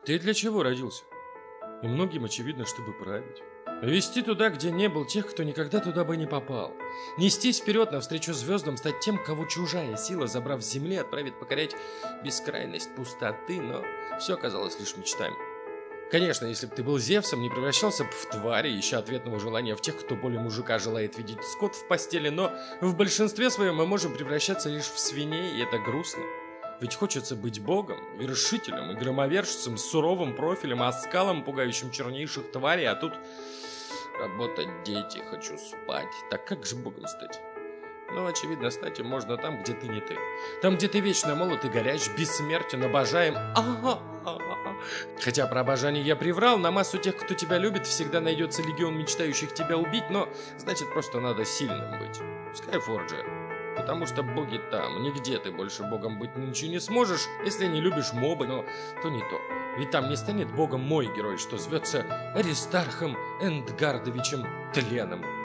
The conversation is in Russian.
Ты для чего родился? И многим очевидно, чтобы править. Вести туда, где не был тех, кто никогда туда бы не попал. Нестись вперед навстречу звездам, стать тем, кого чужая сила, забрав с земли, отправит покорять бескрайность пустоты, но все оказалось лишь мечтами. Конечно, если бы ты был Зевсом, не превращался бы в твари, ища ответного желания в тех, кто более мужика желает видеть скот в постели, но в большинстве своем мы можем превращаться лишь в свиней, и это грустно. Ведь хочется быть богом, вершителем и громовержцем с суровым профилем, оскалом, пугающим чернейших тварей, а тут работать, дети, хочу спать. Так как же богом стать? Ну, очевидно, стать им можно там, где ты не ты. Там, где ты вечно молод и горяч, бессмертен, обожаем. Хотя про обожание я приврал, на массу тех, кто тебя любит, всегда найдется легион мечтающих тебя убить, но значит просто надо сильным быть. Скайфорджа. Потому что боги там, нигде ты больше богом быть ничего не сможешь, если не любишь мобы, но то не то. Ведь там не станет богом мой герой, что зовется Аристархом Эндгардовичем Тленом.